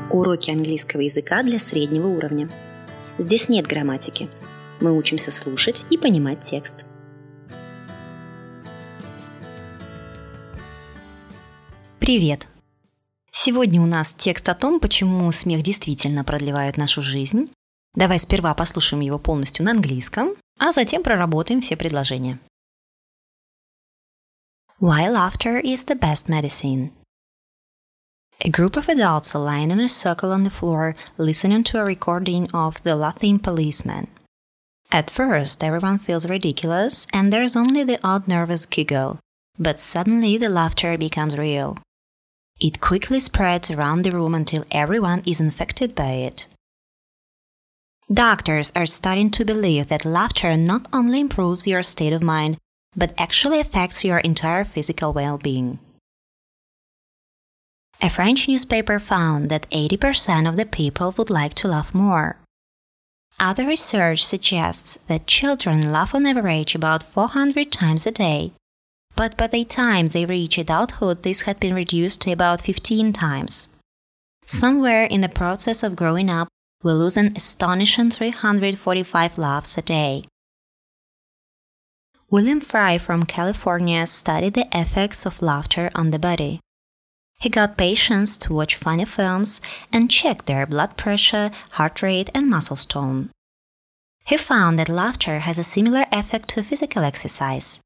Уроки английского языка для среднего уровня. Здесь нет грамматики. Мы учимся слушать и понимать текст. Привет! Сегодня у нас текст о том, почему смех действительно продлевает нашу жизнь. Давай сперва послушаем его полностью на английском, а затем проработаем все предложения. Why laughter is the best medicine. A group of adults are lying in a circle on the floor, listening to a recording of The Laughing Policeman. At first, everyone feels ridiculous, and there's only the odd nervous giggle. But suddenly, the laughter becomes real. It quickly spreads around the room until everyone is infected by it. Doctors are starting to believe that laughter not only improves your state of mind, but actually affects your entire physical well-being. A French newspaper found that 80% of the people would like to laugh more. Other research suggests that children laugh on average about 400 times a day, but by the time they reach adulthood, this had been reduced to about 15 times. Somewhere in the process of growing up, we lose an astonishing 345 laughs a day. William Fry from California studied the effects of laughter on the body. He got patients to watch funny films and check their blood pressure, heart rate, and muscle tone. He found that laughter has a similar effect to physical exercise.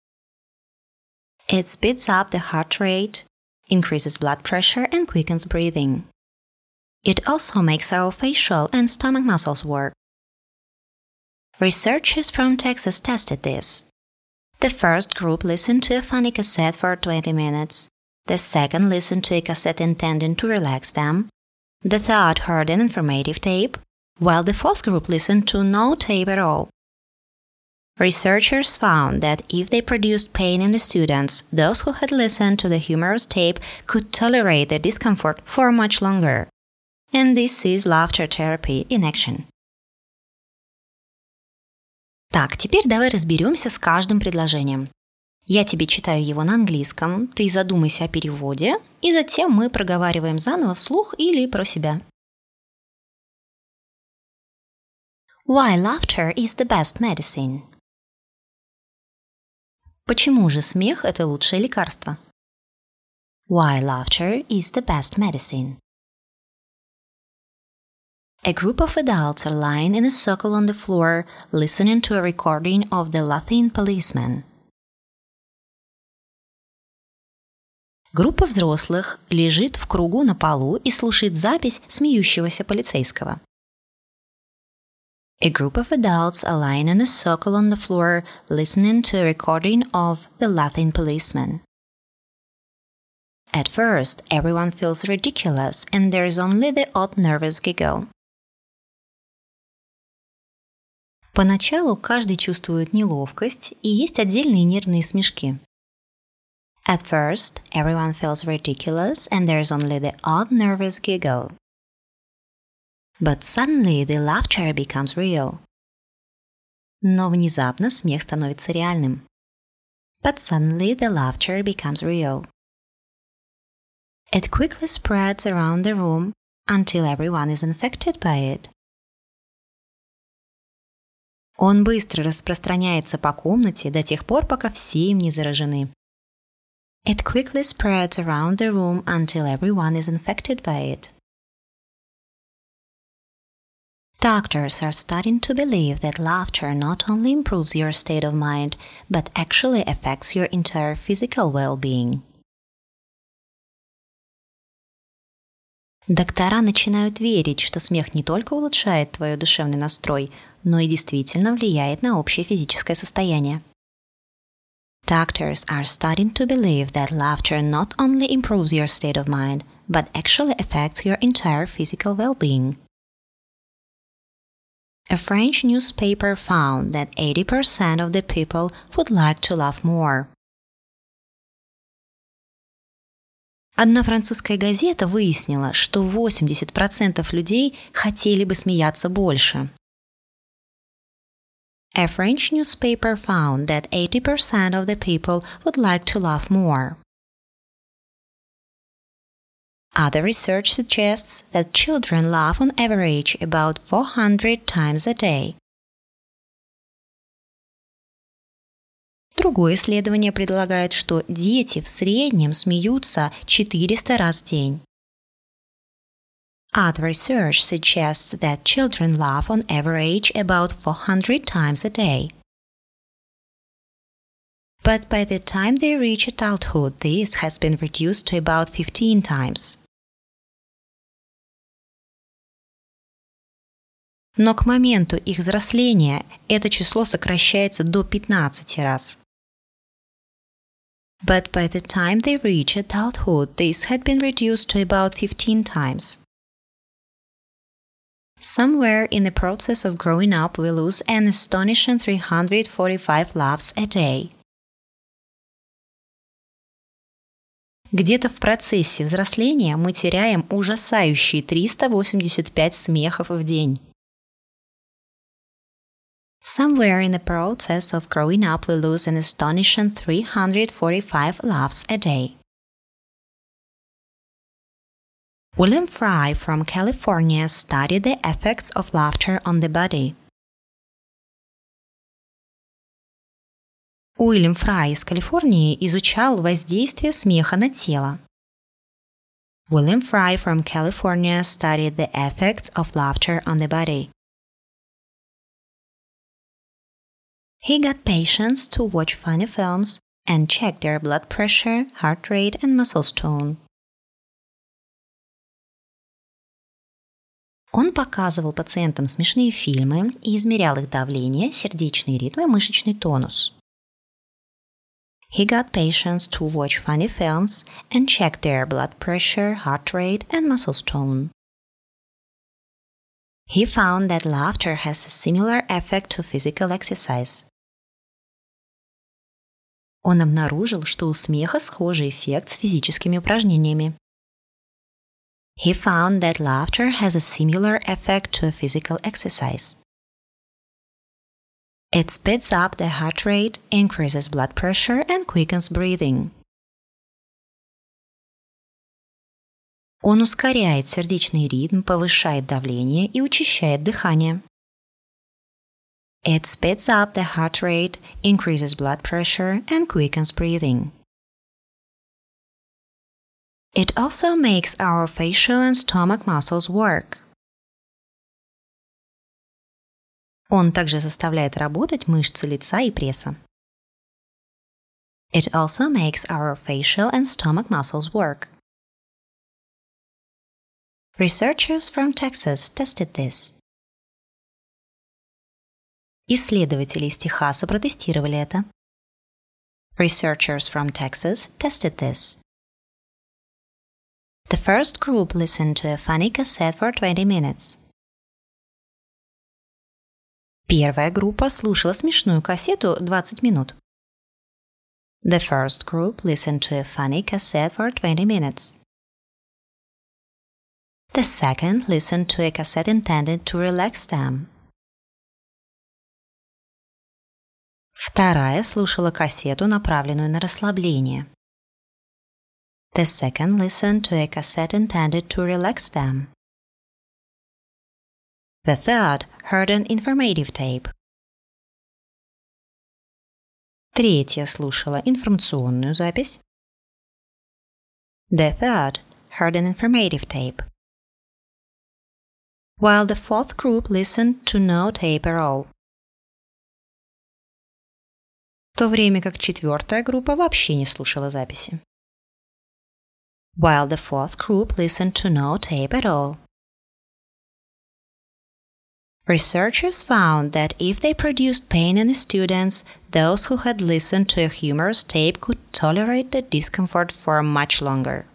It speeds up the heart rate, increases blood pressure, and quickens breathing. It also makes our facial and stomach muscles work. Researchers from Texas tested this. The first group listened to a funny cassette for 20 minutes. The second listened to a cassette intended to relax them. The third heard an informative tape, while the fourth group listened to no tape at all. Researchers found that if they produced pain in the students, those who had listened to the humorous tape could tolerate the discomfort for much longer. And this is laughter therapy in action. Так, теперь давай разберемся с каждым предложением. Я тебе читаю его на английском, ты задумайся о переводе, и затем мы проговариваем заново вслух или про себя. Why laughter is the best medicine. Почему же смех – это лучшее лекарство? Why laughter is the best medicine. A group of adults are lying in a circle on the floor, listening to a recording of The Laughing Policeman. Группа взрослых лежит в кругу на полу и слушает запись смеющегося полицейского. A group of adults are lying in a circle on the floor, listening to a recording of The Laughing Policeman. At first, everyone feels ridiculous, and there is only the odd nervous giggle. Поначалу каждый чувствует неловкость, и есть отдельные нервные смешки. At first, everyone feels ridiculous, and there's only the odd nervous giggle. But suddenly the laughter becomes real. Но внезапно смех становится реальным. But suddenly the laughter becomes real. It quickly spreads around the room until everyone is infected by it. Он быстро распространяется по комнате до тех пор, пока все им не заражены. It quickly spreads around the room until everyone is infected by it. Doctors are starting to believe that laughter not only improves your state of mind, but actually affects your entire physical well-being. Доктора начинают верить, что смех не только улучшает твой душевный настрой, но и действительно влияет на общее физическое состояние. Doctors are starting to believe that laughter not only improves your state of mind, but actually affects your entire physical well-being. A French newspaper found that 80% of the people would like to laugh more. Одна французская газета выяснила, что 80% людей хотели бы смеяться больше. A French newspaper found that 80% of the people would like to laugh more. Other research suggests that children laugh on average about 400 times a day. Другое исследование предлагает, что дети в среднем смеются 400 раз в день. Other research suggests that children laugh on average about 400 times a day. But by the time they reach adulthood, this has been reduced to about 15 times. Но к моменту их взросления это число сокращается до 15 раз. But by the time they reach adulthood, this had been reduced to about 15 times. Somewhere in the process of growing up, we lose an astonishing 345 laughs a day. Где-то в процессе взросления мы теряем ужасающие 385 смехов в день. Somewhere in the process of growing up, we lose an astonishing 345 laughs a day. William Fry from California studied the effects of laughter on the body. Уильям Фрай из Калифорнии изучал воздействие смеха на тело. William Fry from California studied the effects of laughter on the body. He got patients to watch funny films and check their blood pressure, heart rate, and muscle tone. Он показывал пациентам смешные фильмы и измерял их давление, сердечный ритм и мышечный тонус. He got patients to watch funny films and check their blood pressure, heart rate, and muscle tone. He found that laughter has a similar effect to physical exercise. Он обнаружил, что у смеха схожий эффект с физическими упражнениями. He found that laughter has a similar effect to a physical exercise. It speeds up the heart rate, increases blood pressure, and quickens breathing. Он ускоряет сердечный ритм, повышает давление и учащает дыхание. It speeds up the heart rate, increases blood pressure, and quickens breathing. It also makes our facial and stomach muscles work. Он также заставляет работать мышцы лица и пресса. It also makes our facial and stomach muscles work. Researchers from Texas tested this. Исследователи из Техаса протестировали это. Researchers from Texas tested this. The first group listened to a funny cassette for 20 minutes. Первая группа слушала смешную кассету 20 минут. The first group listened to a funny cassette for 20 minutes. The second listened to a cassette intended to relax them. Вторая слушала кассету, направленную на расслабление. The second listened to a cassette intended to relax them. The third heard an informative tape. Третья слушала информационную запись. The third heard an informative tape. While the fourth group listened to no tape at all. В то время как четвертая группа вообще не слушала записи. While the fourth group listened to no tape at all. Researchers found that if they produced pain in the students, those who had listened to a humorous tape could tolerate the discomfort for much longer.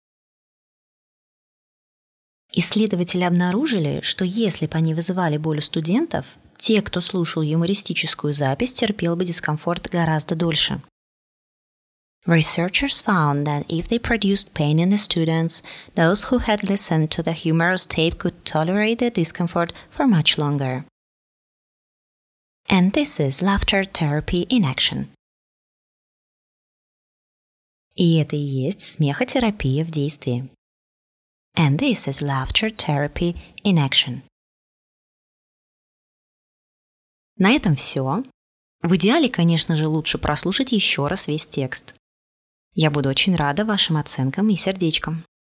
Исследователи обнаружили, что если бы они вызывали боль у студентов, те, кто слушал юмористическую запись, терпел бы дискомфорт гораздо дольше. Researchers found that if they produced pain in the students, those who had listened to the humorous tape could tolerate the discomfort for much longer. And this is laughter therapy in action. И это и есть смехотерапия в действии. And this is laughter therapy in action. На этом все. В идеале, конечно же, лучше прослушать еще раз весь текст. Я буду очень рада вашим оценкам и сердечкам.